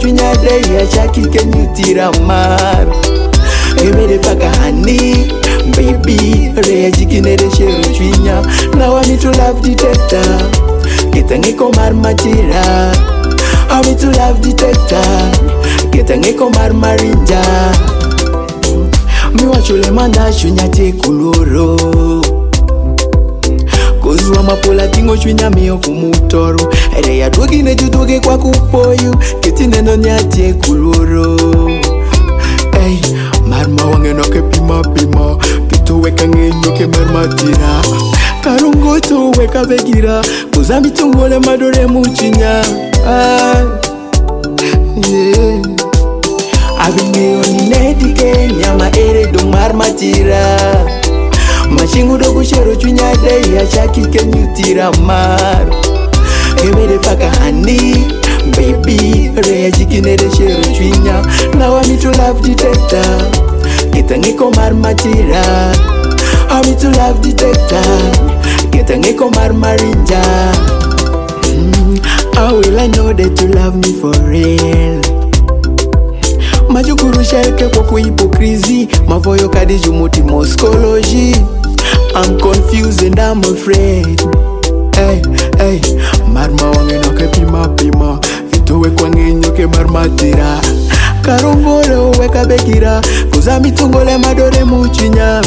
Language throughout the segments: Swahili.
chunya day ya chaki kenyu tira mar Emere paka honey baby Reya jikinere shero chunya Now I need to love detector Kitangeko mar matira I need to love detector Kitangeko mar marinja Mi wachule manda chunya te kuluro Kozwa mapola tingo chunya miyo kumutoro Ere ya dwogi ne judoge kwa kupoyu Kitine no nyate kuluro Ey, marma wange no ke pima pima Kito weka ngenyo ke mermatira Karungo to weka begira Kuzambi tungole madore muchinya Yeah Abinge oni nedike nyama ere dong marmatira Mashingu dogu shero chunya day ya shaki kenyu tira mar Emere paka honey baby Reya jikinere shero chunya Now I need to love detector Kitangeko mar matira I need to love detector Kitangeko mar marinja How will I know that you love me for real Majukuru shelke kwa kwa hypocrisy Mavoyo kadiju muti moskology I'm confused and I'm afraid Hey, hey Marma wange noke pima pima Vitowe kwa ngenyoke marmatira Karongole uweka begira Kuzami tungole madore muchinya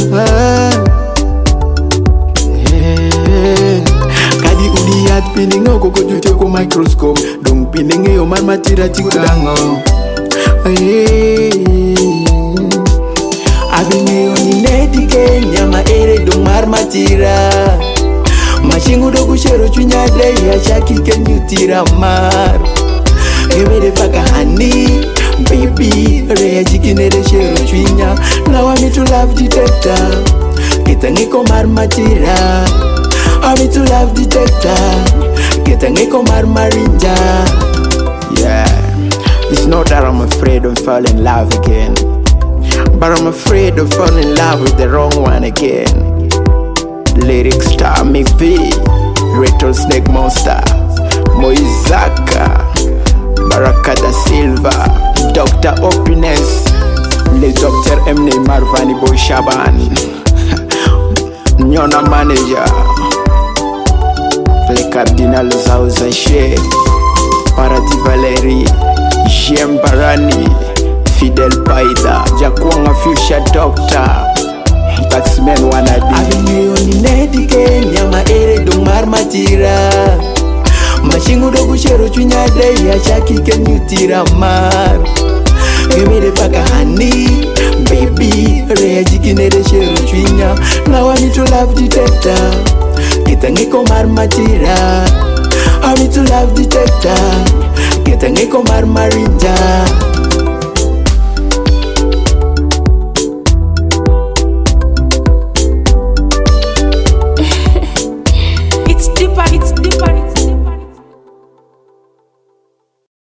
Kadi udiyat piningo koko jute ko microscope Dong pininge yo marmatira chikudango Abinge oni nedike nyama ere dong marmatira Mashingu dogu shero chunya day ya shaki kenyu tira mar Emere paka honey baby Reya jikinere shero chunya Now I need to love detector Kitangeko mar matira I need to love detector Kitangeko mar marinja Yeah It's not that I'm afraid of falling in love again But I'm afraid of falling in love with the wrong one again Lyric star McP Retro Snake Monster Moizaka Baraka da Silva Dr. Opiness Le Dr. M. Neymar Vani Boy Shaban Nyona Manager Le Cardinal Zauza She Parati Valeri Jem Barani Fidel Paida Jakwanga Fuchsia Doctor Taxman Wanadi Abinge oni nedike nyama ere dong marmatira Mashingu dogu shero chunya day ya shaki kenyu tira mar Emere paka honey baby Reya jikinere shero chunya Now I need to love detector Kitangeko marmatira I need to love detector Kitangeko mar marinja